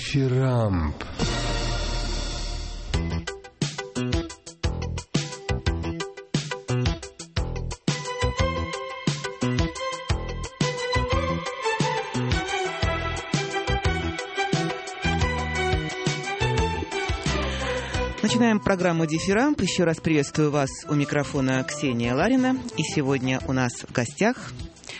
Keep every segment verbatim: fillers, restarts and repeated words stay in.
Дифирамб. Начинаем программу «Дифирамб». Еще раз приветствую вас, у микрофона Ксения Ларина. И сегодня у нас в гостях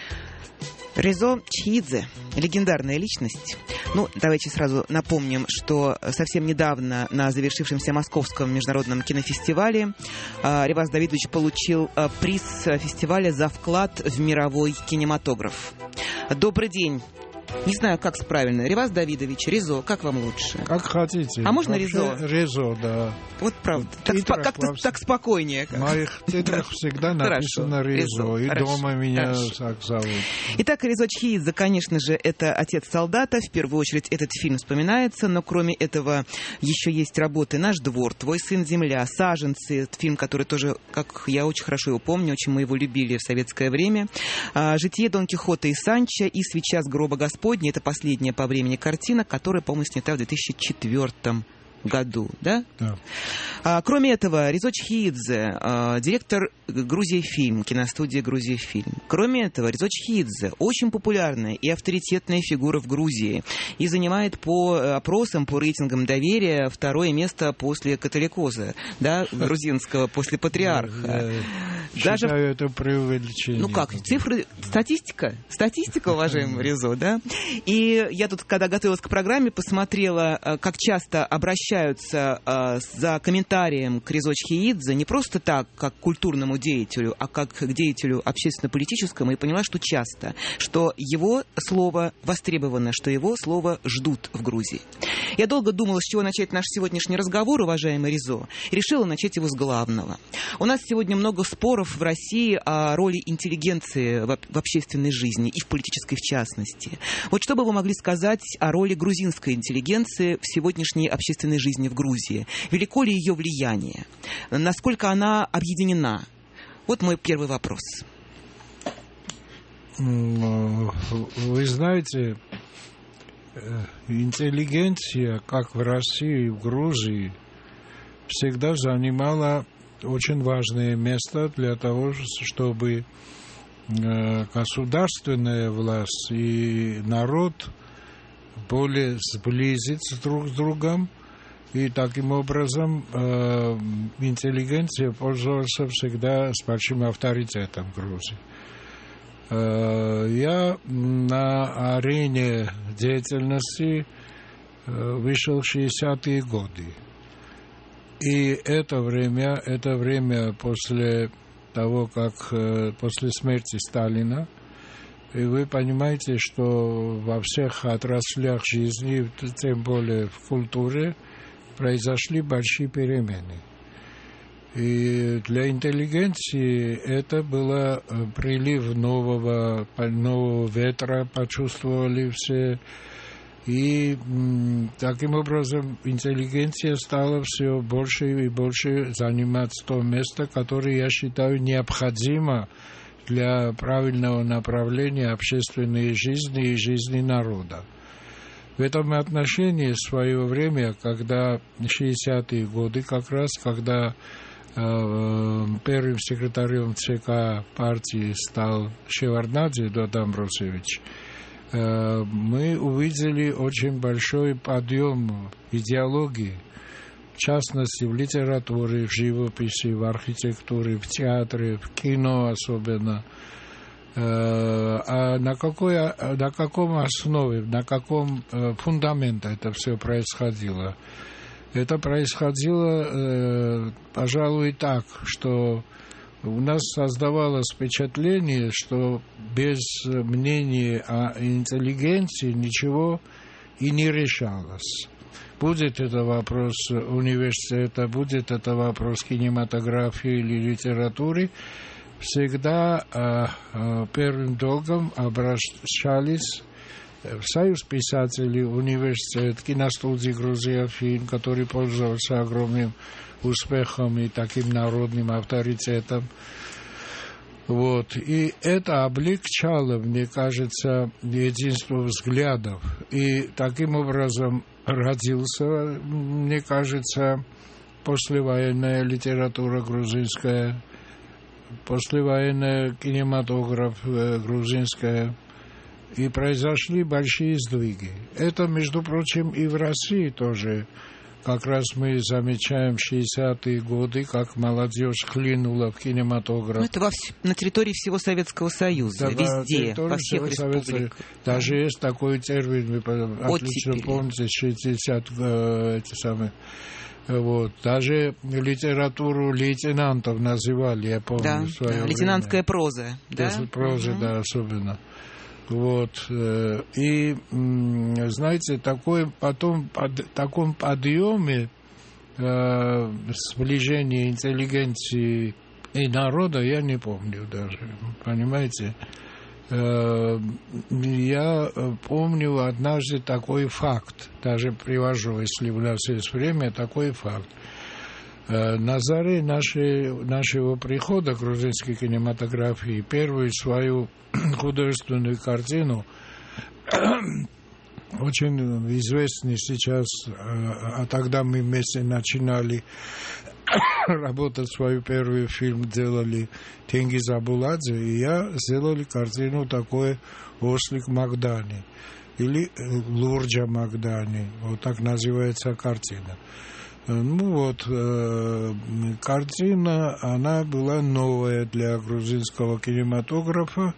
Резо Чхиидзе, легендарная личность. Ну, давайте сразу напомним, что совсем недавно на завершившемся Московском международном кинофестивале Реваз Давидович получил приз фестиваля за вклад в мировой кинематограф. Добрый день. Не знаю, как правильно. Реваз Давидович, Резо, как вам лучше? Как хотите. А можно Резо? Резо? Резо, да. Вот правда. Так, спо- как-то так спокойнее. В моих титрах всегда написано Резо. И Хорошо. дома меня Хорошо. так зовут. Итак, Резо Чхиидзе, конечно же, это «Отец солдата». В первую очередь этот фильм вспоминается, но кроме этого еще есть работы «Наш двор», «Твой сын земля», «Саженцы». Это фильм, который тоже, как я очень хорошо его помню, очень мы его любили в советское время. «Житие Дон Кихота и Санчо» и «Свеча с гроба Господня». Это последняя по времени картина, которая, по-моему, снята в две тысячи четвёртом году, да? Да. А, кроме этого, Резо Чхиидзе, а, директор Грузия Фильм, киностудия Грузия Фильм. Кроме этого, Резо Чхиидзе очень популярная и авторитетная фигура в Грузии и занимает по опросам, по рейтингам доверия второе место после католикоза, да, грузинского, после патриарха. Я считаю, это преувеличение. Ну как, цифры, статистика, статистика, уважаемый Резо, да? И я тут, когда готовилась к программе, посмотрела, как часто обращаются за комментарием к Резо Чхиидзе не просто так, как к культурному деятелю, а как к деятелю общественно-политическому, и поняла, что часто, что его слово востребовано, что его слово ждут в Грузии. Я долго думала, с чего начать наш сегодняшний разговор, уважаемый Резо, и решила начать его с главного. У нас сегодня много споров в России о роли интеллигенции в общественной жизни и в политической в частности. Вот что бы вы могли сказать о роли грузинской интеллигенции в сегодняшней общественной жизни в Грузии? Велико ли ее влияние? Насколько она объединена? Вот мой первый вопрос. Вы знаете, интеллигенция, как в России и в Грузии, всегда занимала очень важное место для того, чтобы государственная власть и народ более сблизиться друг с другом. И таким образом э, интеллигенция пользовалась всегда с большим авторитетом в Грузии. Э, я на арене деятельности э, вышел в шестидесятые годы. И это время, это время после того, как э, после смерти Сталина, и вы понимаете, что во всех отраслях жизни, тем более в культуре, произошли большие перемены. И для интеллигенции это был прилив нового, нового ветра, почувствовали все. И таким образом интеллигенция стала все больше и больше занимать то место, которое, я считаю, необходимо для правильного направления общественной жизни и жизни народа. В этом отношении в свое время, когда шестидесятые годы, как раз, когда э, первым секретарем ЦК партии стал Шеварднадзе Додон Брусевич, э, мы увидели очень большой подъем идеологии, в частности в литературе, в живописи, в архитектуре, в театре, в кино особенно. А на, какой, на каком основе, на каком фундаменте это все происходило? Это происходило, пожалуй, так, что у нас создавалось впечатление, что без мнения о интеллигенции ничего и не решалось. Будет это вопрос университета, будет это вопрос кинематографии или литературы, всегда э, э, первым долгом обращались в Союз писателей, университет, киностудии «Грузия Фильм», который пользовался огромным успехом и таким народным авторитетом. Вот. И это облегчало, мне кажется, единство взглядов. И таким образом родился, мне кажется, послевоенная литература грузинская, послевоенный кинематограф грузинская, и произошли большие сдвиги. Это, между прочим, и в России тоже. Как раз мы замечаем шестидесятые годы, как молодежь хлынула в кинематограф. Ну, это во вс... на территории всего Советского Союза, да, везде, во всех республиках. Даже да. Есть такой термин, вы отлично Оттепели. Помните, шестидесятые, эти самые... Вот. Даже литературу лейтенантов называли, я помню, да, в свое да. время. Лейтенантская проза. Да? Проза, угу. Да, особенно. Вот. И, знаете, такой, потом, под таком подъеме э, сближения интеллигенции и народа я не помню даже, понимаете? Э, я помню однажды такой факт, даже привожу, если у нас есть время, такой факт. Э, на заре нашей, нашего прихода к грузинской кинематографии первую свою художественную картину, очень известный сейчас, а тогда мы вместе начинали работать, свою первый фильм делали Тенгиз Абуладзе, и я сделали картину такой «Ослик Магдани» или «Лурджа Магдани», вот так называется картина. Ну вот, э, картина, она была новая для грузинского кинематографа,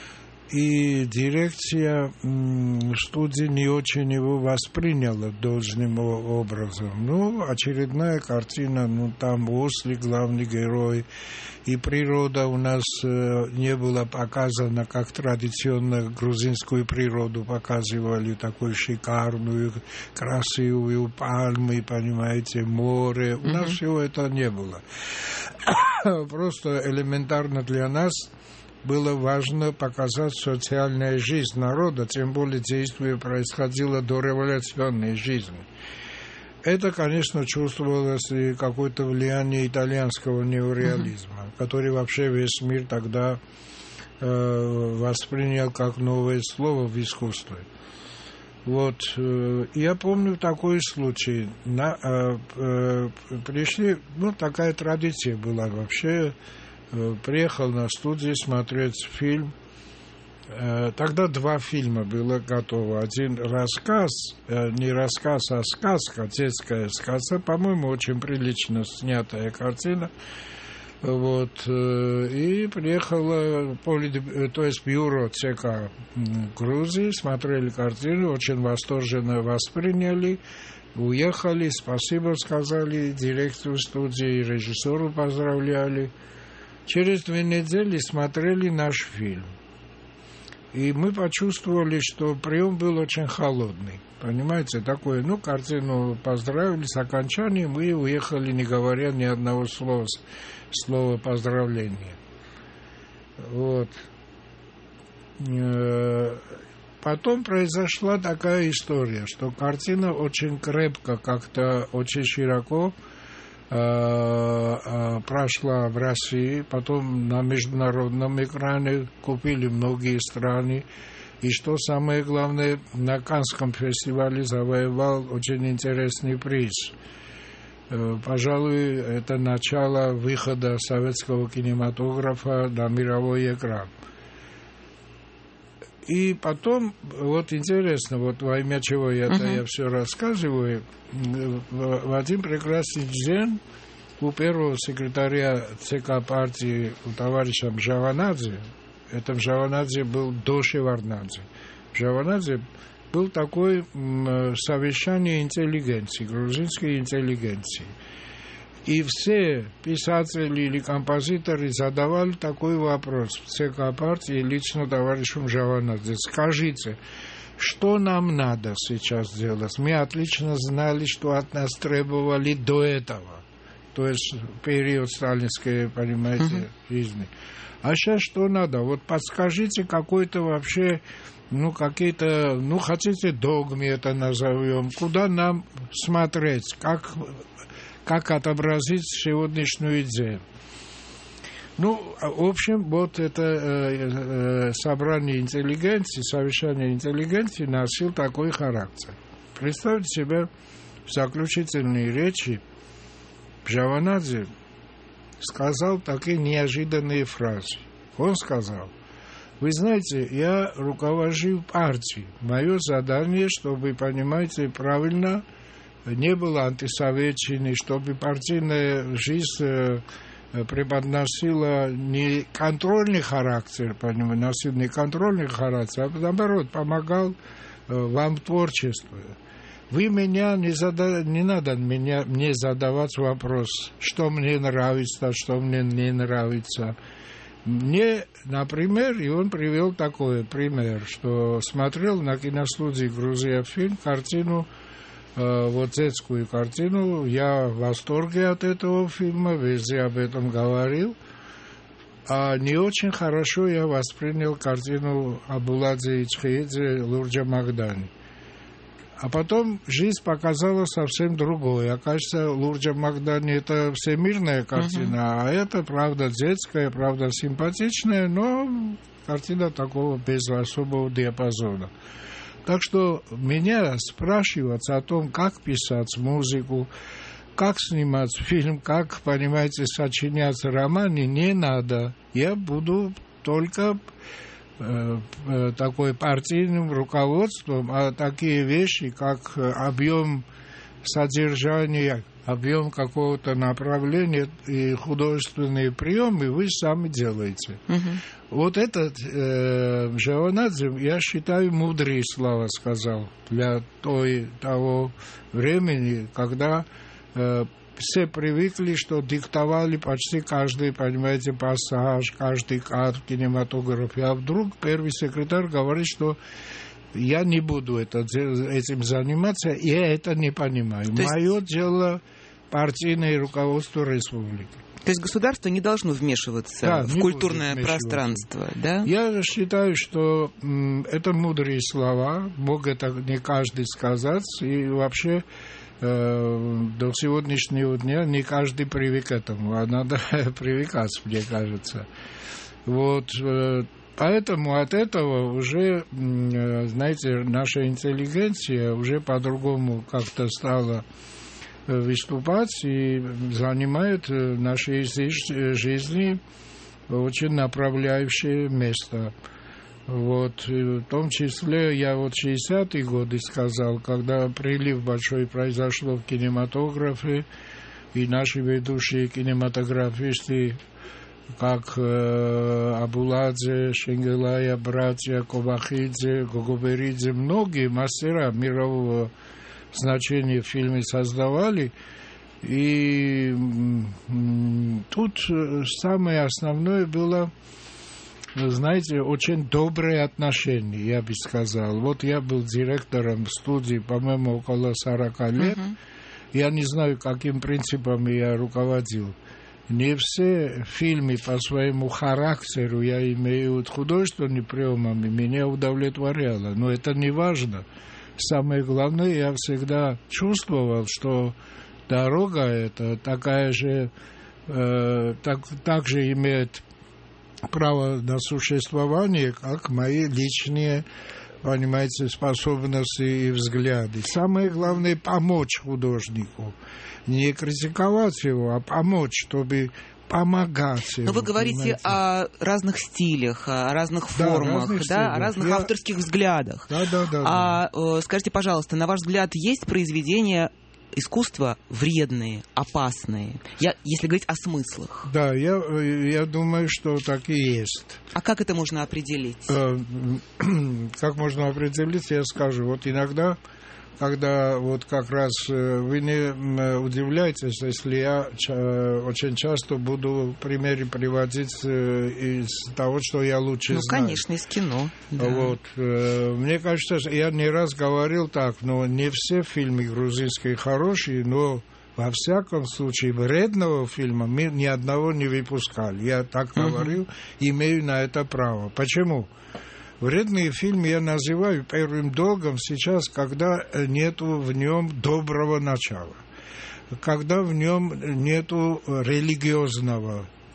и дирекция м, студии не очень его восприняла должным образом. Ну, очередная картина, ну, там ослик, главный герой, и природа у нас э, не была показана, как традиционно грузинскую природу показывали, такую шикарную, красивую, пальмы, понимаете, море. У mm-hmm. нас всего это не было. Просто элементарно для нас было важно показать социальную жизнь народа, тем более действие происходило до революционной жизни. Это, конечно, чувствовалось и какое-то влияние итальянского неореализма, uh-huh. который вообще весь мир тогда э, воспринял как новое слово в искусстве. Вот, э, я помню такой случай. На, э, э, пришли, ну, такая традиция была вообще. Э, приехал на студию смотреть фильм. Тогда два фильма было готово. Один рассказ, не рассказ, а сказка, детская сказка, по-моему, очень прилично снятая картина. Вот. И приехала, то есть бюро ЦК Грузии, смотрели картину, очень восторженно восприняли, уехали, спасибо сказали директору студии, режиссеру поздравляли. Через две недели смотрели наш фильм. И мы почувствовали, что прием был очень холодный. Понимаете, такое, ну, картину поздравили с окончанием и уехали, не говоря ни одного слова, слова поздравления. Вот. Потом произошла такая история, что картина очень крепко, как-то очень широко прошла в России, потом на международном экране купили многие страны, и что самое главное, на Каннском фестивале завоевал очень интересный приз. Пожалуй, это начало выхода советского кинематографа на мировой экран. И потом, вот интересно, вот во имя чего я, uh-huh. я все рассказываю, в, в один прекрасный день у первого секретаря ЦК партии, у товарища Мжаванадзе, это Мжаванадзе был до Шеварднадзе, Мжаванадзе был такое совещание интеллигенции, грузинской интеллигенции. И все писатели или композиторы задавали такой вопрос в ЦК партии лично товарищу Мжаванадзе. Скажите, что нам надо сейчас делать? Мы отлично знали, что от нас требовали до этого. То есть период сталинской, понимаете, uh-huh. жизни. А сейчас что надо? Вот подскажите какой-то вообще, ну, какие-то, ну, хотите догмы это назовем, куда нам смотреть, как... как отобразить сегодняшнюю идею. Ну, в общем, вот это э, э, собрание интеллигенции, совещание интеллигенции носил такой характер. представьте себе, в заключительной речи Бжаванадзе сказал такие неожиданные фразы. Он сказал: вы знаете, я руковожу партией. Мое задание, чтобы, понимаете, правильно не было антисоветчины, чтобы партийная жизнь преподносила не контрольный характер, понимаете, носил не контрольный характер, а наоборот, помогал вам в творчестве. Вы меня не, зада... не надо меня, мне задавать вопрос, что мне нравится, что мне не нравится. Мне, например, и он привел такой пример, что смотрел на киностудии «Грузия» фильм, картину, э, вот детскую картину. Я в восторге от этого фильма, везде об этом говорил. А не очень хорошо я воспринял картину Абуладзе Ичхиидзе «Лурджа Магдани». А потом жизнь показала совсем другое. Окажется, Лурджа Магдани – это всемирная картина, uh-huh. а это, правда, детская, правда, симпатичная, но картина такого без особого диапазона. Так что меня спрашивать о том, как писать музыку, как снимать фильм, как, понимаете, сочинять романы, не надо. Я буду только такой партийным руководством, а такие вещи, как объем содержания, объем какого-то направления и художественные приемы вы сами делаете. Uh-huh. Вот этот э, Бжаванадзе, я считаю, мудрые слова сказал для той, того времени, когда э, все привыкли, что диктовали почти каждый, понимаете, пассаж, каждый кадр в кинематографе. А вдруг первый секретарь говорит, что я не буду это, этим заниматься, и я это не понимаю. То Мое есть... дело партийное руководство республики. То есть государство не должно вмешиваться да, в культурное пространство, да? Я считаю, что м, это мудрые слова, мог это не каждый сказать, и вообще до сегодняшнего дня не каждый привык к этому, а надо привыкать, мне кажется. Вот, поэтому от этого уже, знаете, наша интеллигенция уже по-другому как-то стала выступать и занимает в нашей жизни очень направляющее место. Вот, в том числе я вот шестидесятые годы сказал, когда прилив большой произошел в кинематографе, и наши ведущие кинематографисты, как э, Абуладзе, Шенгелая, братья Кобахидзе, Гогоберидзе, многие мастера мирового значения в фильме создавали. И м- тут самое основное было, знаете, очень добрые отношения, я бы сказал. Вот я был директором студии, по-моему, около сорока лет. Uh-huh. Я не знаю, каким принципом я руководил. Не все фильмы по своему характеру, я имею художественными приемами, меня удовлетворяло. Но это не важно. Самое главное, я всегда чувствовал, что дорога эта такая же, э, так, также имеет право на существование, как мои личные, понимаете, способности и взгляды. Самое главное – помочь художнику. Не критиковать его, а помочь, чтобы помогать ему. Но вы говорите понимаете? О разных стилях, о разных формах, да, разных да, о разных Я... авторских взглядах. Да, да, да. А да. Скажите, пожалуйста, на ваш взгляд, есть произведения искусства вредные, опасные, я, если говорить о смыслах? Да, я, я думаю, что так и есть. А как это можно определить? Как можно определить, я скажу. Вот иногда, когда вот как раз вы не удивляетесь, если я очень часто буду примеры приводить из того, что я лучше ну, знаю. Ну, конечно, из кино. Да. Вот. Мне кажется, я не раз говорил так, но не все фильмы грузинские хорошие, но во всяком случае вредного фильма мы ни одного не выпускали. Я так uh-huh. говорил, имею на это право. Почему? Вредные фильмы я называю первым долгом сейчас, когда нету в нем доброго начала, когда в нем нету религиозного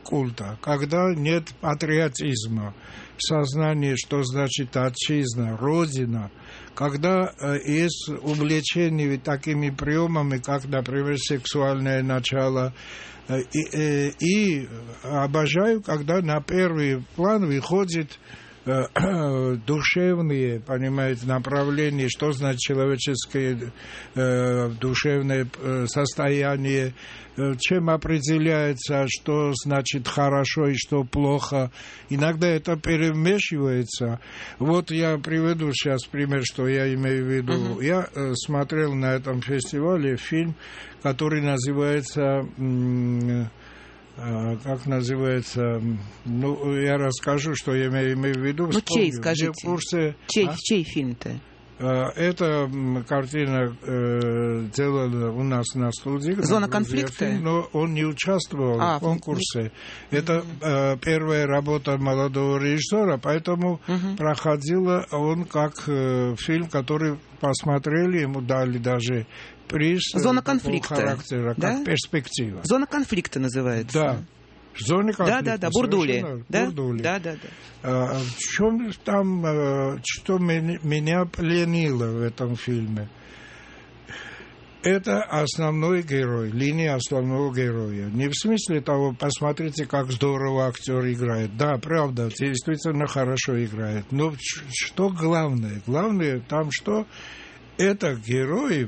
культа, когда нет патриотизма, сознания, что значит отчизна, родина, когда э, есть увлечение такими приемами, как, например, сексуальное начало, э, и, э, и обожаю, когда на первый план выходит душевные, понимаете, направления, что значит человеческое э, душевное состояние, чем определяется, что значит хорошо и что плохо. Иногда это перемешивается. Вот я приведу сейчас пример, что я имею в виду. Uh-huh. Я э, смотрел на этом фестивале фильм, который называется... М- как называется, ну, я расскажу, что я имею, имею в виду. Ну, чей, скажите? В курсе, чей, а? чей фильм-то? Эта картина э, делала у нас на студии. «Зона конфликта»? Фильм, но он не участвовал а, в конкурсе. Не... Это угу. э, первая работа молодого режиссера, поэтому угу. проходила он как э, фильм, который посмотрели, ему дали даже приз. «Зона конфликта», характера, да? Как перспектива. «Зона конфликта» называется. Да. В зоне конфликта. Да, да, да, Бурдули. Да? Бурдули. Да, да, да. А, в чем там, что меня пленило в этом фильме? Это основной герой, линия основного героя. Не в смысле того, посмотрите, как здорово актер играет. Да, правда, действительно хорошо играет. Но что главное? Главное там, что это герой...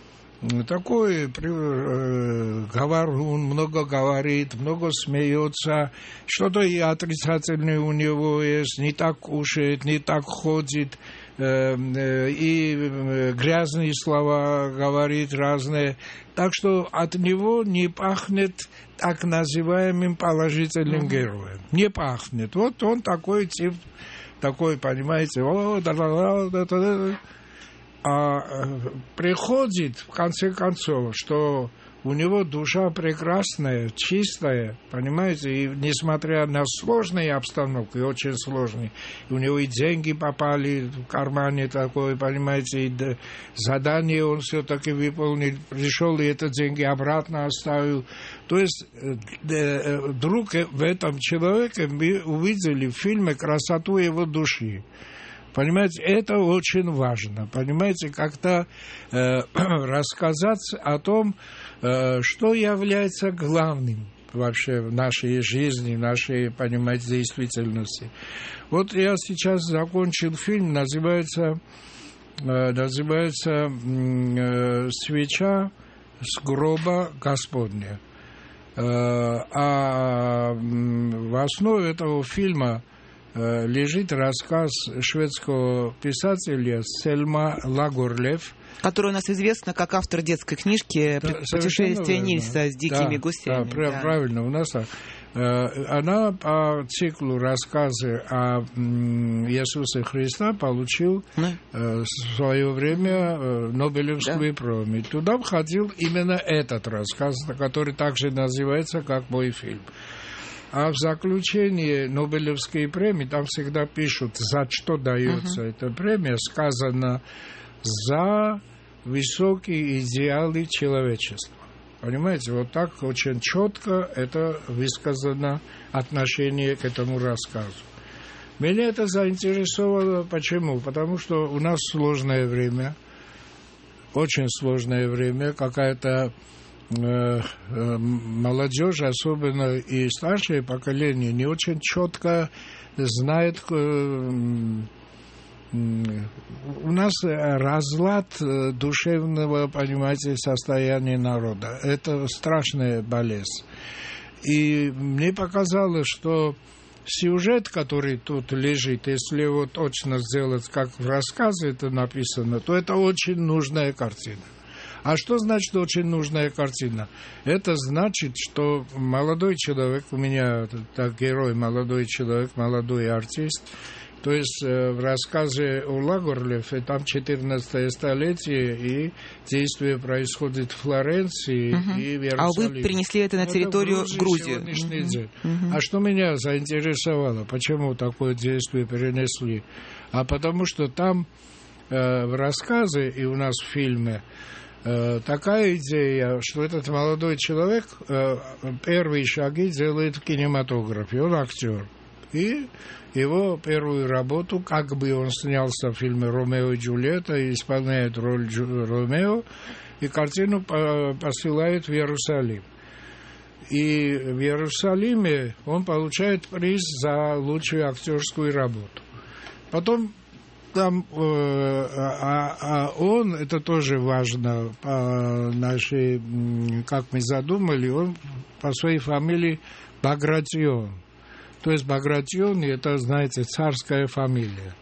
Такой э, говорун, много говорит, много смеется, что-то и отрицательное у него есть, не так кушает, не так ходит, э, э, и э, грязные слова говорит разные. Так что от него не пахнет так называемым положительным mm-hmm. героем. Не пахнет. Вот он такой тип, такой, понимаете, о, да-да-да-да-да. А приходит, в конце концов, что у него душа прекрасная, чистая, понимаете, и несмотря на сложные обстановки, очень сложные, у него и деньги попали в кармане такой, понимаете, и задание он все-таки выполнил, пришел и эти деньги обратно оставил. То есть вдруг в этом человеке мы увидели в фильме красоту его души. Понимаете, это очень важно. Понимаете, как-то э, рассказать о том, э, что является главным вообще в нашей жизни, в нашей, понимаете, действительности. Вот я сейчас закончил фильм, называется, э, называется э, «Свеча с гроба Господня». Э, а в основе этого фильма лежит рассказ шведского писателя Сельма Лагорлев, который у нас известна как автор детской книжки да, «Путешествие Нильса с дикими да, гусями». Да, да, правильно, у нас так. Она по циклу рассказы о Иисусе Христе получил да. в свое время Нобелевскую да. премию. Туда входил именно этот рассказ, который также называется как «Мой фильм». А в заключении Нобелевской премии там всегда пишут, за что дается uh-huh. эта премия, сказано за высокие идеалы человечества. Понимаете, вот так очень четко это высказано отношение к этому рассказу. Меня это заинтересовало. Почему? Потому что у нас сложное время, очень сложное время, какая-то молодежь, особенно и старшее поколение, не очень четко знает. У нас разлад душевного, понимаете, состояния народа. Это страшная болезнь. И мне показалось, что сюжет, который тут лежит, если его точно сделать, как в рассказе это написано, то это очень нужная картина. А что значит очень нужная картина? Это значит, что молодой человек, у меня так герой, молодой человек, молодой артист, то есть в рассказе о Лагорлеве, там четырнадцатое столетие, и действие происходит в Флоренции uh-huh. и в Иерусалиме. А вы перенесли это на территорию это Грузии. Uh-huh. Uh-huh. А что меня заинтересовало, почему такое действие перенесли? А потому что там э, в рассказе и у нас в фильме такая идея, что этот молодой человек первые шаги делает в кинематографе, он актер. И его первую работу, как бы он снялся в фильме «Ромео и Джульетта» и исполняет роль Джу- Ромео, и картину посылают в Иерусалим. И в Иерусалиме он получает приз за лучшую актерскую работу. Потом там, э, а, а он, это тоже важно, по нашей, как мы задумали, он по своей фамилии Багратион. То есть Багратион, это, знаете, царская фамилия.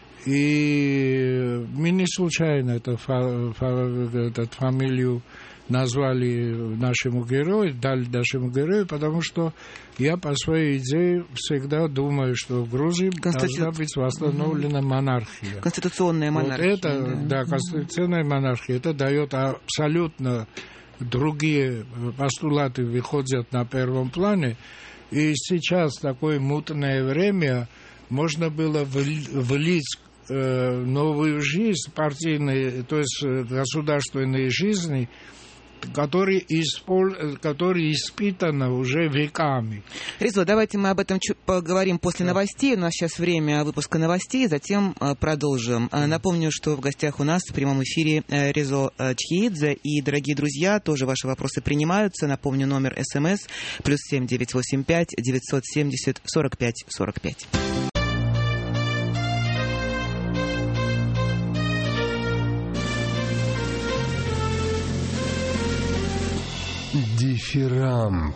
И мы не случайно эту фа, фа, эту фамилию назвали нашему герою, дали нашему герою, потому что я по своей идее всегда думаю, что в Грузии Конститу... должна быть восстановлена монархия. Конституционная монархия. Вот это, да, да, конституционная монархия, это дает абсолютно другие постулаты, выходят на первом плане. И сейчас, в такое мутное время, можно было влить э, новую жизнь партийной, то есть государственной жизни, который, испол... который испытана уже веками. Резо, давайте мы об этом поговорим после да. новостей. У нас сейчас время выпуска новостей, затем продолжим. Да. Напомню, что в гостях у нас в прямом эфире Резо Чхиидзе. И, дорогие друзья, тоже ваши вопросы принимаются. Напомню, номер СМС плюс семь девятьсот восемьдесят пять девятьсот семьдесят сорок пять сорок пять. Дифирамб.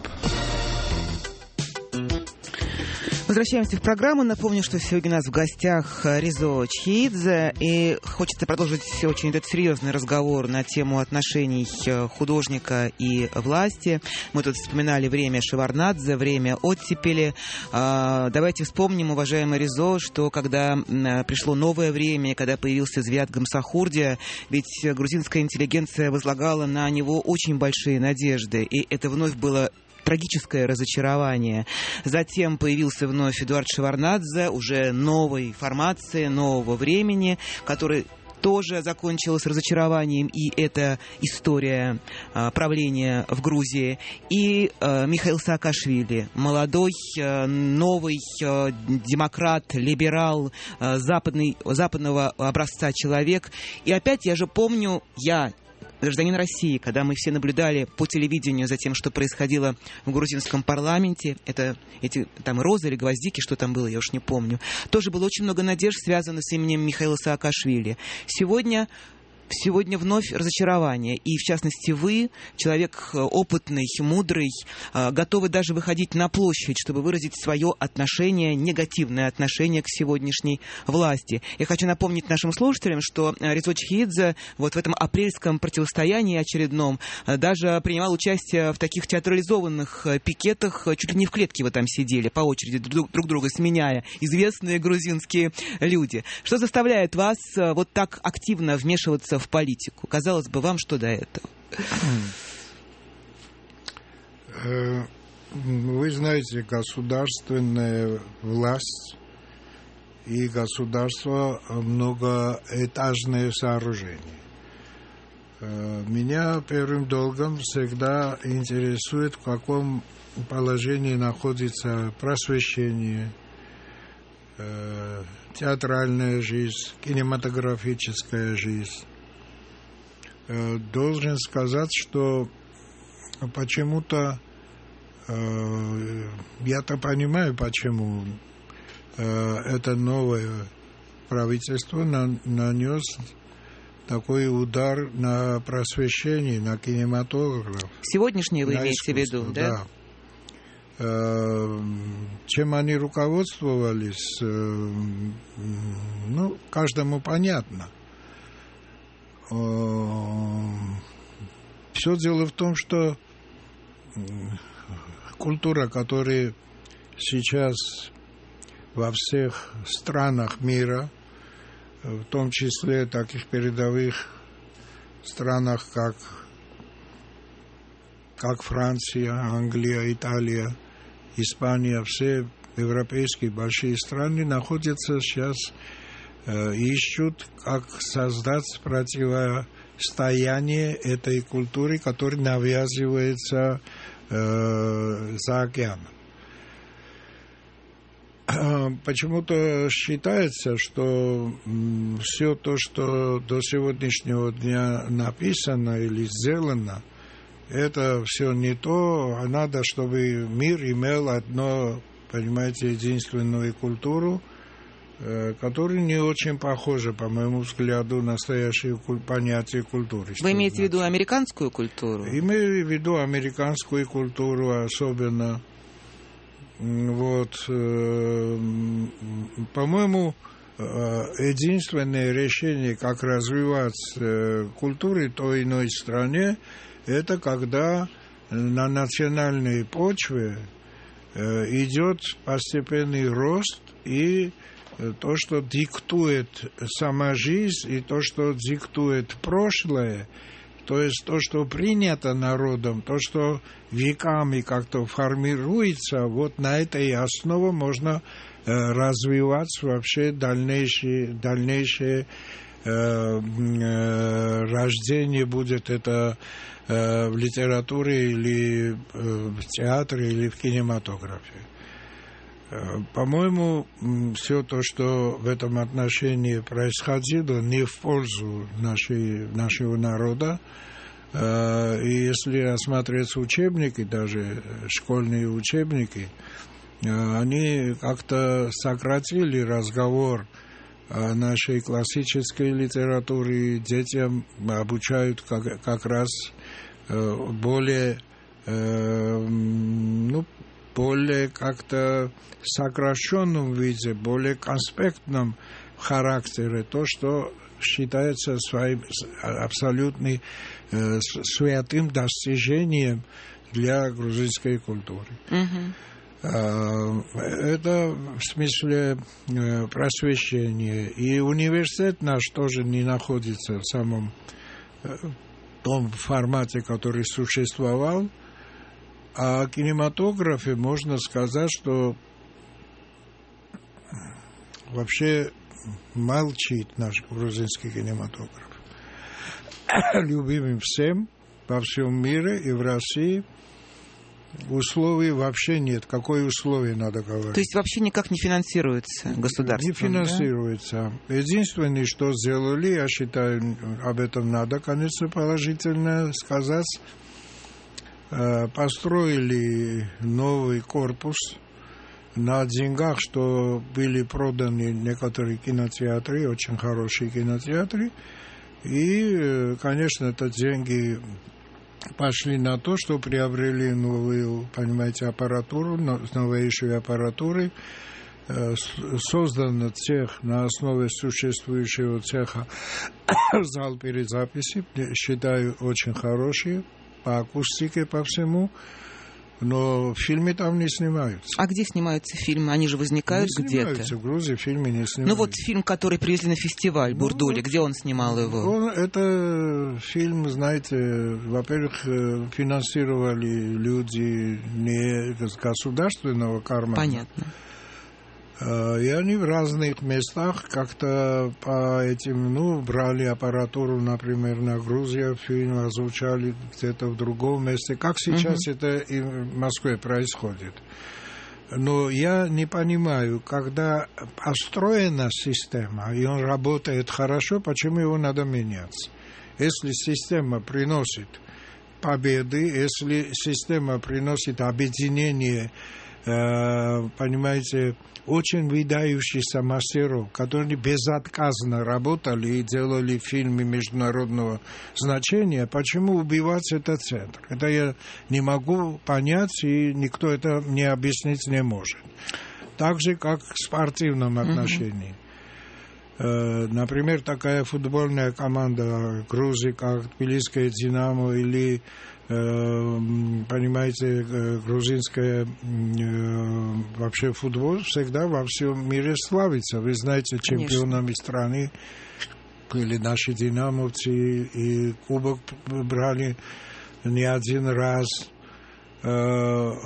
Возвращаемся в программу. Напомню, что сегодня у нас в гостях Резо Чхиидзе. И хочется продолжить очень этот серьезный разговор на тему отношений художника и власти. Мы тут вспоминали время Шеварднадзе, время оттепели. Давайте вспомним, уважаемый Резо, что когда пришло новое время, когда появился Зviad Гамсахурдия, ведь грузинская интеллигенция возлагала на него очень большие надежды. И это вновь было трагическое разочарование. Затем появился вновь Эдуард Шеварднадзе, уже новой формации, нового времени, который тоже закончилась разочарованием, и это история а, правления в Грузии. И а, Михаил Саакашвили, молодой, а, новый а, демократ, либерал, а, западный, западного образца человек. И опять я же помню, я гражданин России, когда мы все наблюдали по телевидению за тем, что происходило в грузинском парламенте, это эти там розы или гвоздики, что там было, я уж не помню, тоже было очень много надежд, связанных с именем Михаила Саакашвили. Сегодня Сегодня вновь разочарование. И, в частности, вы, человек опытный, мудрый, готовы даже выходить на площадь, чтобы выразить свое отношение, негативное отношение к сегодняшней власти. Я хочу напомнить нашим слушателям, что Резо Чхиидзе вот в этом апрельском противостоянии очередном даже принимал участие в таких театрализованных пикетах. Чуть ли не в клетке вы там сидели, по очереди друг, друг друга сменяя. Известные грузинские люди. Что заставляет вас вот так активно вмешиваться в политику? Казалось бы, вам что до этого? Вы знаете, государственная власть и государство многоэтажное сооружение. Меня первым долгом всегда интересует, в каком положении находится просвещение, театральная жизнь, кинематографическая жизнь. Должен сказать, что почему-то, я-то понимаю, почему это новое правительство нанес такой удар на просвещение, на кинематограф. Сегодняшнее вы имеете в виду, да? Да. Чем они руководствовались, ну, каждому понятно. Все дело в том, что культура, которая сейчас во всех странах мира, в том числе таких передовых странах, как, как Франция, Англия, Италия, Испания, все европейские большие страны находятся сейчас, э, ищут, как создать противо, состояние этой культуры, которая навязывается э, за океаном. Почему-то считается, что все то, что до сегодняшнего дня написано или сделано, это все не то, а надо, чтобы мир имел одно, понимаете, единственную культуру, которая не очень похожа, по моему взгляду, на настоящее понятие культуры. Вы имеете значит? в виду американскую культуру? Имею в виду американскую культуру особенно. Вот, э, по-моему, э, единственное решение, как развивать э, культуру той или иной стране, это когда на национальной почве э, идет постепенный рост и э, то, что диктует сама жизнь, и то, что диктует прошлое, то есть то, что принято народом, то, что веками как-то формируется, вот на этой основе можно э, развивать вообще дальнейшее, дальнейшее э, э, рождение, будет это э, в литературе или э, в театре или в кинематографе. Э, по-моему, все то, что в этом отношении происходило, не в пользу нашей, нашего народа. И если осмотреть учебники, даже школьные учебники, они как-то сократили разговор о нашей классической литературе. Детям обучают как, как раз более, ну, более как-то сокращенном виде, более конспектном характере, то, что считается своим абсолютно э, святым достижением для грузинской культуры. Uh-huh. Э, это в смысле э, просвещения. И университет наш тоже не находится в самом э, том формате, который существовал. А о кинематографе можно сказать, что вообще молчит наш грузинский кинематограф. Любимым всем во всем мире и в России. Условий вообще нет. Какое условие надо говорить? То есть вообще никак не финансируется государством? Не финансируется. Да? Единственное, что сделали, я считаю, об этом надо, конечно, положительно сказать, построили новый корпус на деньгах, что были проданы некоторые кинотеатры, очень хорошие кинотеатры. И, конечно, это деньги пошли на то, что приобрели новую, понимаете, аппаратуру, новейшую аппаратуру. Создан цех на основе существующего цеха зал перезаписи. Считаю, очень хороший по акустике, по всему. Но фильмы там не снимаются. А где снимаются фильмы? Они же возникают не где-то. Снимаются. В Грузии фильмы не снимаются. Ну вот фильм, который привезли на фестиваль, Бурдули, ну, где он снимал его? Он, это фильм, знаете, во-первых, финансировали люди не из государственного кармана. Понятно. И они в разных местах как-то по этим, ну, брали аппаратуру, например, на Грузию, фильм озвучали где-то в другом месте, как сейчас uh-huh. это и в Москве происходит. Но я не понимаю, когда построена система, и он работает хорошо, почему его надо менять? Если система приносит победы, если система приносит объединение, э, понимаете, очень выдающихся мастеров, которые безотказно работали и делали фильмы международного значения, почему убивать этот центр? Это я не могу понять, и никто это мне объяснить не может. Так же, как в спортивном отношении. Mm-hmm. Например, такая футбольная команда Грузии, как Тбилисская «Динамо» или, понимаете, грузинская вообще футбол всегда во всем мире славится. Вы знаете, чемпионами страны были наши динамовцы, и кубок брали не один раз.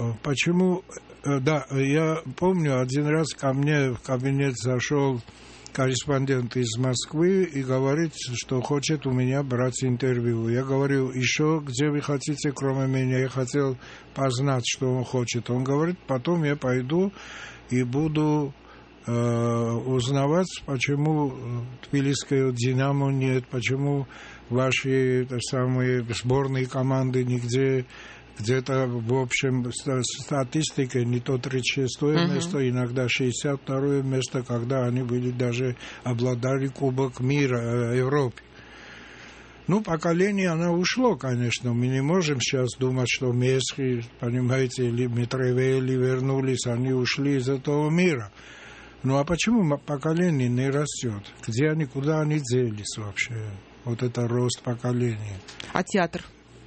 Почему? Да, я помню, один раз ко мне в кабинет зашел корреспондент из Москвы и говорит, что хочет у меня брать интервью. Я говорю, еще где вы хотите, кроме меня? Я хотел познать, что он хочет. Он говорит, потом я пойду и буду э, узнавать, почему тбилисского «Динамо» нет, почему ваши самые сборные команды нигде, где-то, в общем, статистика не то тридцать шестое uh-huh. место, иногда шестьдесят второе место, когда они были даже обладали Кубок мира Европы. Ну, поколение, оно ушло, конечно. Мы не можем сейчас думать, что Месси, понимаете, или Митревели вернулись, они ушли из этого мира. Ну, а почему поколение не растет? Где они, куда они делись вообще? Вот это рост поколения. А театр?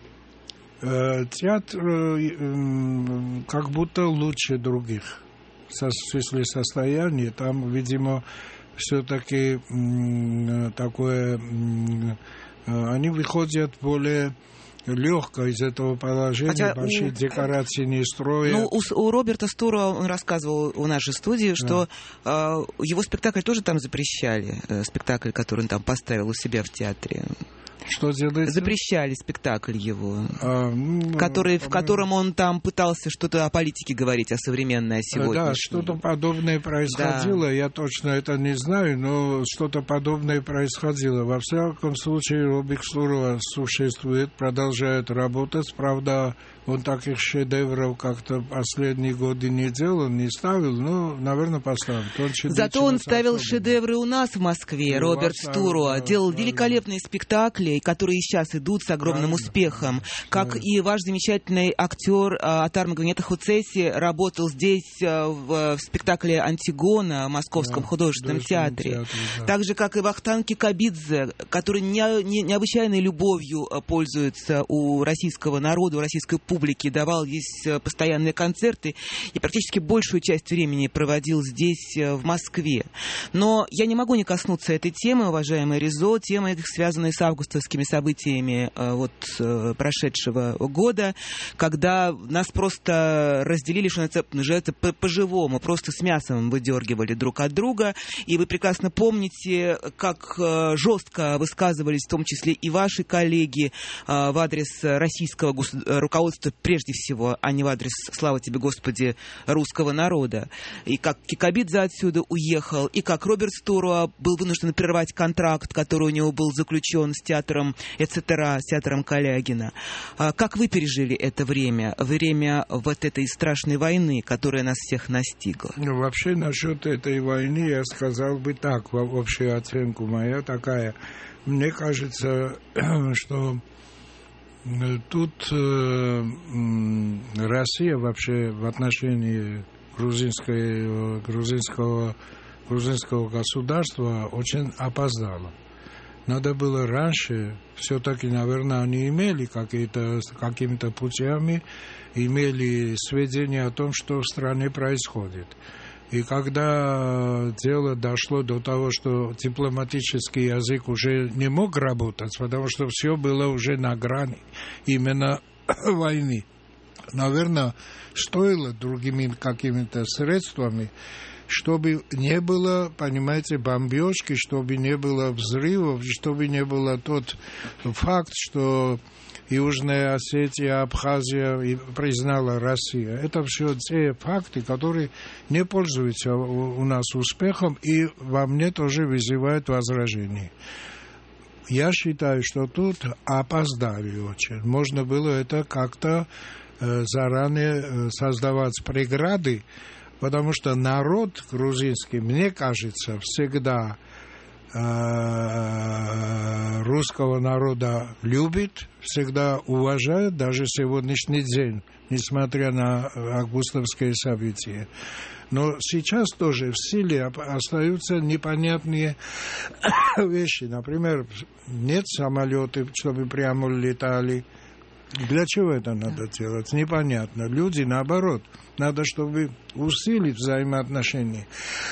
Театр как будто лучше других. В смысле состояния. Там, видимо, все-таки такое... Они выходят более легко из этого положения, хотя большие у... декорации не строят. Ну, у, у Роберта Стура, он рассказывал в нашей студии, что да. э, его спектакль тоже там запрещали, э, спектакль, который он там поставил у себя в театре. Что делается? Запрещали спектакль его, а, ну, который, в котором он там пытался что-то о политике говорить, о современной, о сегодняшней. Да, что-то подобное происходило, да. Я точно это не знаю, но что-то подобное происходило. Во всяком случае, Роберт Стур существует, продолжает работать, правда, он таких шедевров как-то последние годы не делал, не ставил, но, наверное, поставит. Он Зато он ставил особенно. Шедевры у нас в Москве, и Роберт Стуруа, да, делал ставил. Великолепные спектакли, которые сейчас идут с огромным Правильно. Успехом. Как да. и ваш замечательный актер Атар Магомед Хуцеси работал здесь в, в спектакле «Антигона» в Московском да, художественном театре. театре да. Так же, как и Вахтанг Кикабидзе, который не, не, необычайной любовью пользуется у российского народа, у российской публики. Давал здесь постоянные концерты и практически большую часть времени проводил здесь, в Москве. Но я не могу не коснуться этой темы, уважаемый Резо, темы, связанной с августовскими событиями вот, прошедшего года, когда нас просто разделили, что называется, по-живому, просто с мясом выдергивали друг от друга. И вы прекрасно помните, как жестко высказывались, в том числе и ваши коллеги, в адрес российского руководства, прежде всего, а не в адрес, слава тебе, Господи, русского народа. И как Кикабидзе отсюда уехал, и как Роберт Стуруа был вынужден прервать контракт, который у него был заключен с театром «Эцетера», с театром Калягина. Как вы пережили это время, время вот этой страшной войны, которая нас всех настигла? Ну, вообще, насчет этой войны я сказал бы так, общую оценку моя такая. Мне кажется, что тут э, Россия вообще в отношении грузинской, грузинского, грузинского государства очень опоздала. Надо было раньше, все-таки, наверное, они имели какие-то, какими-то путями, имели сведения о том, что в стране происходит. И когда дело дошло до того, что дипломатический язык уже не мог работать, потому что все было уже на грани именно войны, наверное, стоило другими какими-то средствами, чтобы не было, понимаете, бомбежки, чтобы не было взрывов, чтобы не было тот факт, что Южная Осетия, Абхазия признала Россию. Это все те факты, которые не пользуются у нас успехом и во мне тоже вызывают возражения. Я считаю, что тут опоздали очень. Можно было это как-то э, заранее создавать преграды, потому что народ грузинский, мне кажется, всегда русского народа любит, всегда уважает, даже сегодняшний день, несмотря на августовские события. Но сейчас тоже в силе остаются непонятные вещи. Например, нет самолетов, чтобы прямо летали. Для чего это надо делать? Непонятно. Люди, наоборот, надо, чтобы усилить взаимоотношения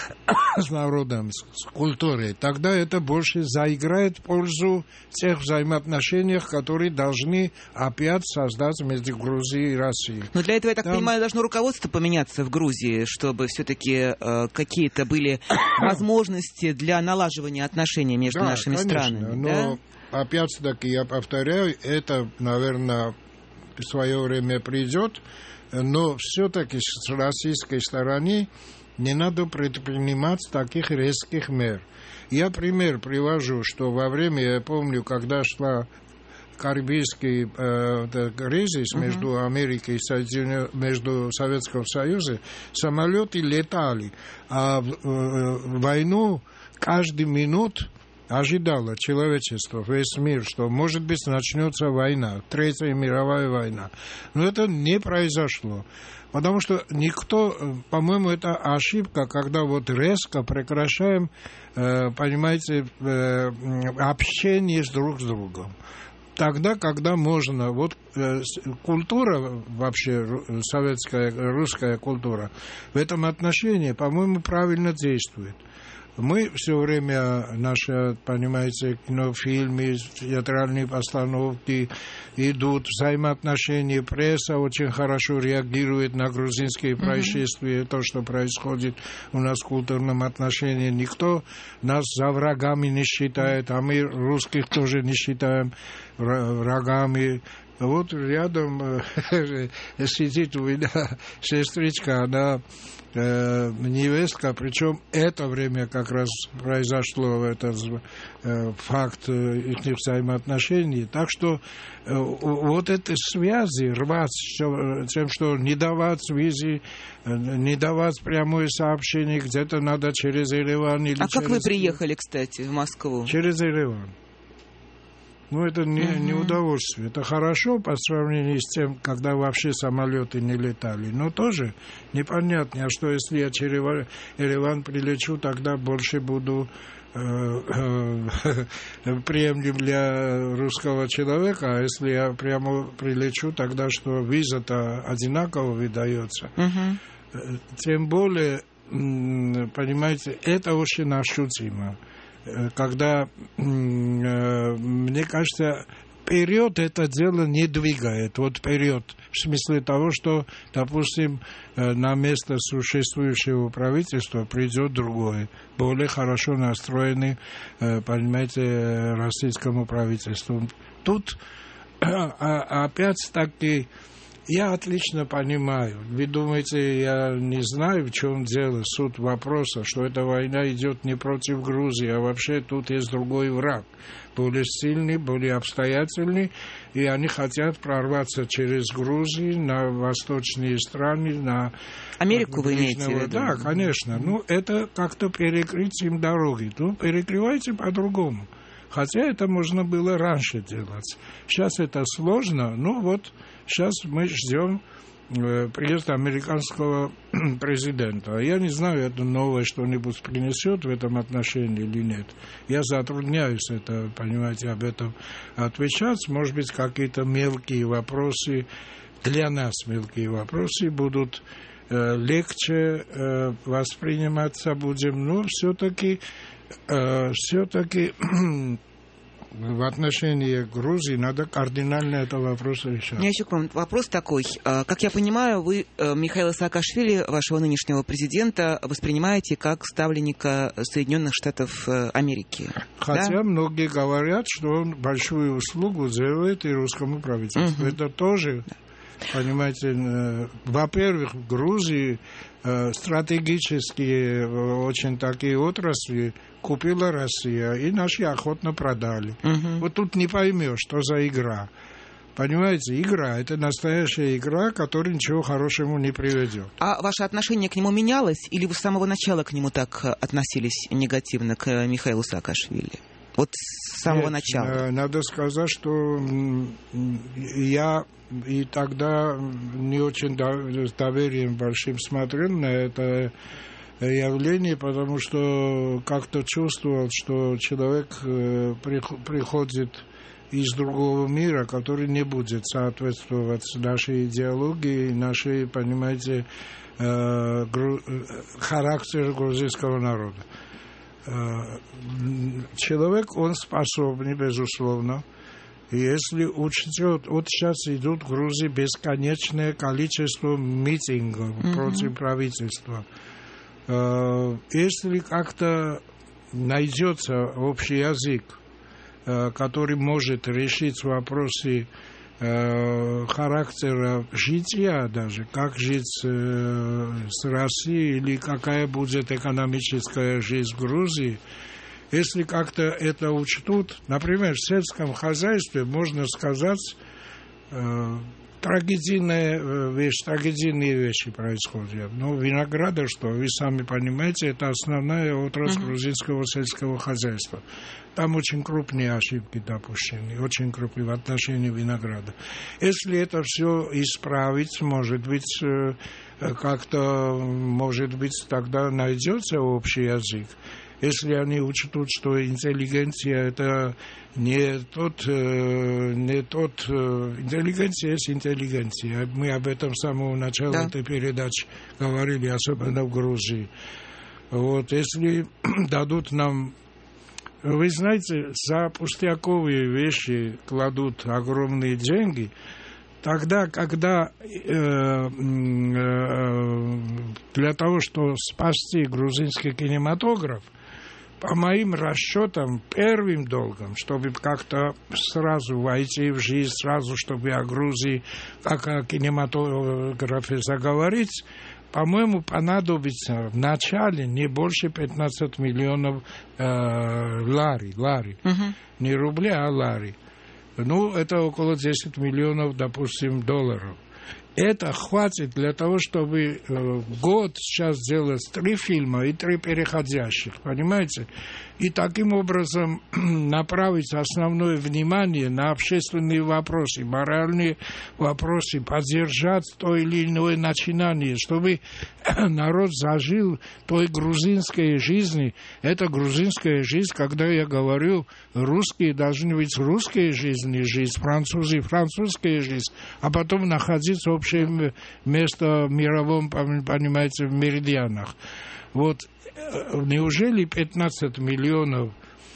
с народом, с культурой. Тогда это больше заиграет в пользу тех взаимоотношений, которые должны опять создаться между Грузией и Россией. Но для этого, я так Там... понимаю, должно руководство поменяться в Грузии, чтобы все-таки э, какие-то были возможности для налаживания отношений между да, нашими конечно, странами. Но... Да? Опять-таки, я повторяю, это, наверное, в свое время придет, но все-таки с российской стороны не надо предпринимать таких резких мер. Я пример привожу, что во время, я помню, когда шла Карибский э, кризис uh-huh. между Америкой и Соединенными, между Советским Союзом, самолеты летали, а в э, войну каждую минуту ожидало человечество, весь мир, что, может быть, начнется война, Третья мировая война. Но это не произошло. Потому что никто, по-моему, это ошибка, когда вот резко прекращаем, э, понимаете, э, общение с друг с другом. Тогда, когда можно, вот э, культура вообще, советская, русская культура, в этом отношении, по-моему, правильно действует. Мы все время, наши, понимаете, кинофильмы, театральные постановки идут, взаимоотношения, пресса очень хорошо реагирует на грузинские mm-hmm. происшествия, то, что происходит у нас в культурном отношении. Никто нас за врагами не считает, а мы русских тоже не считаем врагами. Вот рядом сидит у меня сестричка, она э, невестка, причем это время как раз произошло, этот э, факт их взаимоотношений. Так что э, вот эти связи рвать тем, что не давать визи, не давать прямое сообщение, где-то надо через Ереван или а через... как вы приехали, кстати, в Москву? Через Ереван. Ну, это не, uh-huh. не удовольствие. Это хорошо по сравнению с тем, когда вообще самолеты не летали. Но тоже непонятно, а что если я через Ереван прилечу, тогда больше буду э, э, приемлем для русского человека, а если я прямо прилечу, тогда что виза-то одинаково выдается. Uh-huh. Тем более, понимаете, это очень ощутимо. Когда, мне кажется, вперед это дело не двигает. Вот вперед. В смысле того, что, допустим, на место существующего правительства придет другое, более хорошо настроенный, понимаете, российскому правительству. Тут опять-таки я отлично понимаю. Вы думаете, я не знаю, в чем дело, суть вопроса, что эта война идет не против Грузии, а вообще тут есть другой враг, более сильный, более обстоятельный, и они хотят прорваться через Грузию на восточные страны, на... Америку вы имеете в виду? Да, конечно. Mm-hmm. Ну, это как-то перекрыть им дороги. Ну, перекрывайте по-другому. Хотя это можно было раньше делать. Сейчас это сложно, ну вот... Сейчас мы ждем э, приезда американского президента. Я не знаю, это новое что-нибудь принесет в этом отношении или нет. Я затрудняюсь это, понимаете, об этом отвечать. Может быть, какие-то мелкие вопросы, для нас мелкие вопросы будут э, легче э, восприниматься будем. Но все-таки, э, все-таки в отношении Грузии надо кардинально этот вопрос решать. У меня еще к вам вопрос такой. Как я понимаю, вы Михаила Саакашвили, вашего нынешнего президента, воспринимаете как ставленника Соединенных Штатов Америки. Хотя да? Многие говорят, что он большую услугу делает и русскому правительству. Угу. Это тоже, понимаете, во-первых, в Грузии стратегические очень такие отрасли купила Россия, и наши охотно продали. Uh-huh. Вот тут не поймешь, что за игра. Понимаете, игра – это настоящая игра, которая ничего хорошему не приведет. А ваше отношение к нему менялось, или вы с самого начала к нему так относились негативно, к Михаилу Саакашвили? Вот с самого Нет, начала. Надо сказать, что я и тогда не очень с доверием большим смотрел на это явление, потому что как-то чувствовал, что человек приходит из другого мира, который не будет соответствовать нашей идеологии, нашей, понимаете, э, гру, характеру грузинского народа. Э, человек, он способен, безусловно. И если учтет, вот сейчас идут в Грузии бесконечное количество митингов mm-hmm. против правительства. Э, если как-то найдется общий язык, э, который может решить вопросы э, характера жития даже, как жить э, с Россией или какая будет экономическая жизнь в Грузии, если как-то это учтут, например, в сельском хозяйстве, можно сказать, э, трагедийная вещь, трагедийные вещи происходят. Но винограда, что вы сами понимаете, это основная отрасль mm-hmm. грузинского сельского хозяйства. Там очень крупные ошибки допущены, очень крупные в отношении винограда. Если это все исправить, может быть, э, как-то, может быть, тогда найдется общий язык. Если они учтут, что интеллигенция это не тот, не тот, интеллигенция есть интеллигенция. Мы об этом с самого начала да. этой передачи говорили, особенно в Грузии. Вот, если дадут нам, вы знаете, за пустяковые вещи кладут огромные деньги, тогда, когда э, э, для того, чтобы спасти грузинский кинематограф, по моим расчетам, первым долгом, чтобы как-то сразу войти в жизнь, сразу, чтобы о Грузии, как о кинематографе заговорить, по-моему, понадобится в начале не больше пятнадцать миллионов э, лари, лари. Uh-huh. Не рублей, а лари. Ну, это около десять миллионов, допустим, долларов. Это хватит для того, чтобы э, год сейчас делать три фильма и три переходящих, понимаете? И таким образом направить основное внимание на общественные вопросы, моральные вопросы, поддержать то или иное начинание, чтобы народ зажил той грузинской жизни. Это грузинская жизнь, когда я говорю, русские должны быть русские жизни жить, французы французская жизнь, а потом находить общее место в мировом, понимаете, в меридианах. Вот. Неужели пятнадцать миллионов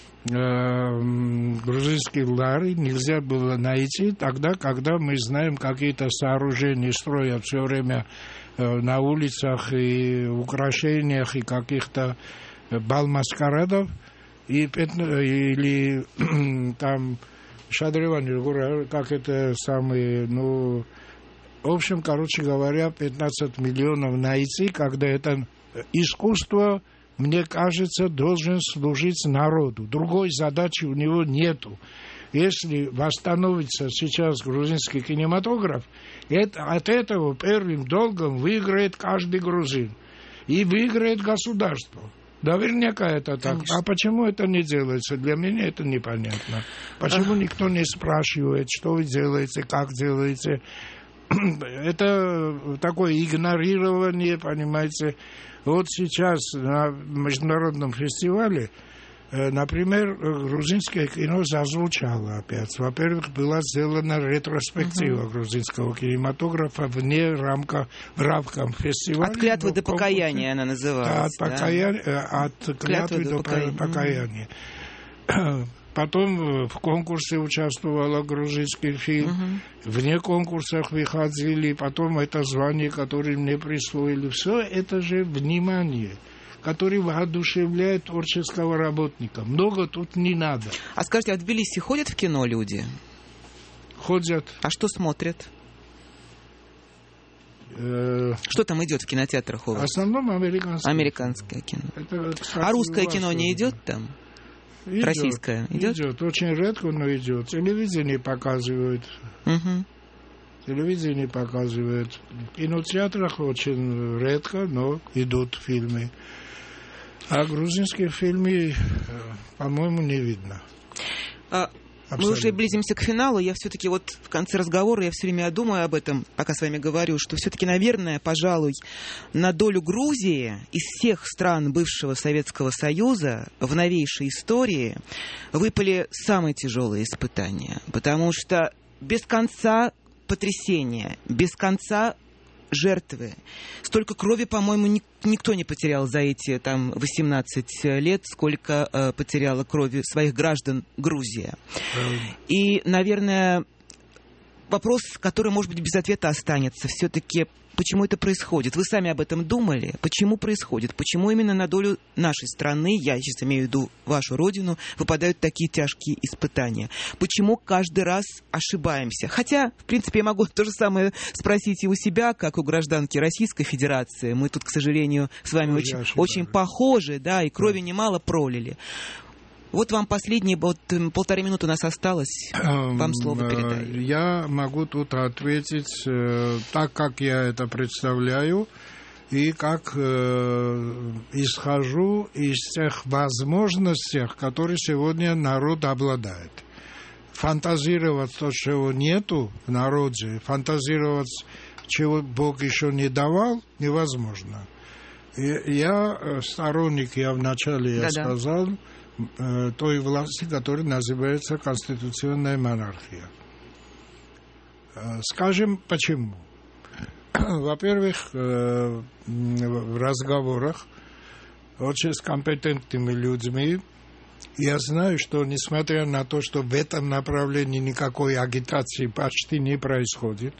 э, грузинских лари нельзя было найти тогда, когда мы знаем, какие-то сооружения строят все время э, на улицах и украшениях и каких-то бал-маскарадов и, или там шадревание, как это самые, ну, в общем, короче говоря, пятнадцать миллионов найти, когда это искусство, мне кажется, должен служить народу. Другой задачи у него нету. Если восстановится сейчас грузинский кинематограф, это, от этого первым долгом выиграет каждый грузин. И выиграет государство. Наверняка это так. Конечно. А почему это не делается? Для меня это непонятно. Почему никто не спрашивает, что вы делаете, как делаете? Это такое игнорирование, понимаете. Вот сейчас на международном фестивале, например, грузинское кино зазвучало опять. Во-первых, была сделана ретроспектива uh-huh. грузинского кинематографа вне рамка, в рамках фестиваля. От клятвы до покаяния она называлась. Да, от, покая... да? от клятвы, клятвы до, до покаяния. покаяния. Uh-huh. Потом в конкурсе участвовал грузинский фильм. Uh-huh. Вне конкурсов выходили. Потом это звание, которое мне присвоили. Все это же внимание, которое воодушевляет творческого работника. Много тут не надо. А скажите, а в Тбилиси ходят в кино люди? Ходят. А что смотрят? Э... Что там идет в кинотеатрах у вас? В основном американское. Американское кино. Это, кстати, а русское кино не идет там? Идет, российское идет? Идет, очень редко, но идет. Телевидение показывает. Угу. Телевидение показывает. В кинотеатрах очень редко, но идут фильмы. А грузинские фильмы, по-моему, не видно. А, Абсолютно. Мы уже близимся к финалу. Я все-таки вот в конце разговора, я все время думаю об этом, пока с вами говорю, что все-таки, наверное, пожалуй, на долю Грузии из всех стран бывшего Советского Союза в новейшей истории выпали самые тяжелые испытания. Потому что без конца потрясения, без конца жертвы. Столько крови, по-моему, ни, никто не потерял за эти там восемнадцать лет, сколько э, потеряла крови своих граждан Грузия. И, наверное, вопрос, который, может быть, без ответа останется, все-таки, почему это происходит? Вы сами об этом думали? Почему происходит? Почему именно на долю нашей страны, я сейчас имею в виду вашу родину, выпадают такие тяжкие испытания? Почему каждый раз ошибаемся? Хотя, в принципе, я могу то же самое спросить и у себя, как у гражданки Российской Федерации. Мы тут, к сожалению, с вами очень, очень похожи, да, и крови немало пролили. Вот вам последние, вот полторы минуты у нас осталось, вам слово передаю. Я могу тут ответить э, так, как я это представляю, и как э, исхожу из тех возможностей, которые сегодня народ обладает. Фантазировать то, чего нету в народе, фантазировать, чего Бог еще не давал, невозможно. И я сторонник, я вначале я Да-да. сказал, той власти, которая называется конституционная монархия. Скажем, почему? Во-первых, в разговорах очень с компетентными людьми я знаю, что несмотря на то, что в этом направлении никакой агитации почти не происходит,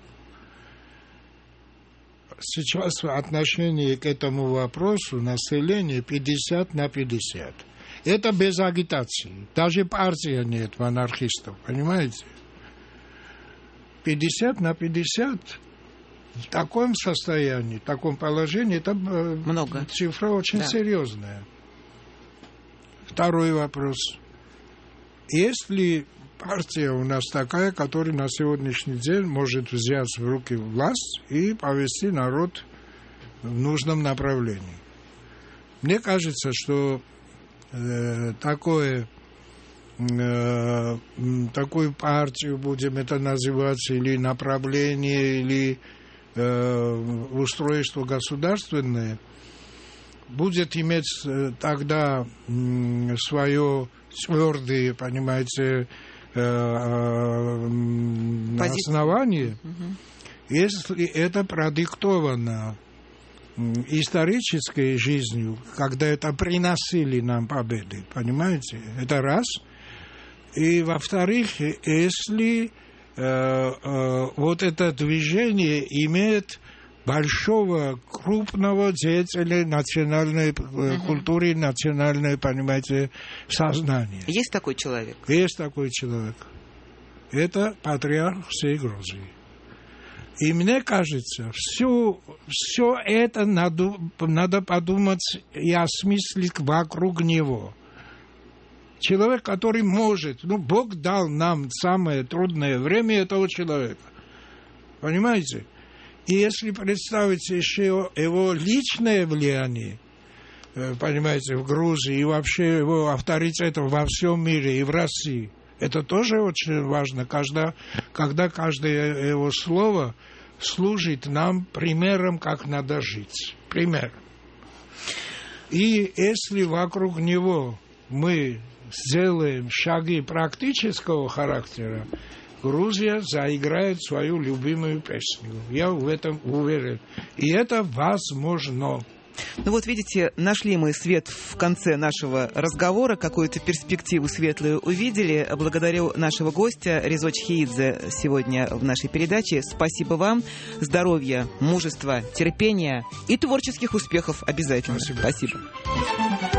сейчас в отношении к этому вопросу население пятьдесят на пятьдесят. Это без агитации. Даже партии нет в анархистов, понимаете? пятьдесят на пятьдесят в таком состоянии, в таком положении, это много. Цифра очень да. серьезная. Второй вопрос. Если партия у нас такая, которая на сегодняшний день может взять в руки власть и повести народ в нужном направлении. Мне кажется, что Такое, э, такую партию, будем это называть, или направление, или э, устройство государственное, будет иметь тогда э, свое твердое, понимаете, э, э, основание, угу. если это продиктовано исторической жизнью, когда это приносили нам победы, понимаете? Это раз. И во-вторых, если э, э, вот это движение имеет большого, крупного деятеля национальной э, культуры, национальной, понимаете, сознания. Есть такой человек? Есть такой человек. Это патриарх всей Грузии. И мне кажется, все, все это надо, надо подумать и осмыслить вокруг него. Человек, который может, ну, Бог дал нам самое трудное время этого человека. Понимаете? И если представить еще его личное влияние, понимаете, в Грузии, и вообще его авторитет во всем мире, и в России, это тоже очень важно, когда, когда каждое его слово служит нам примером, как надо жить. Примером. И если вокруг него мы сделаем шаги практического характера, Грузия заиграет свою любимую песню. Я в этом уверен. И это возможно. Ну вот видите, нашли мы свет в конце нашего разговора, какую-то перспективу светлую увидели. Благодарю нашего гостя Резо Чхеидзе сегодня в нашей передаче. Спасибо вам. Здоровья, мужества, терпения и творческих успехов обязательно. Спасибо. Спасибо.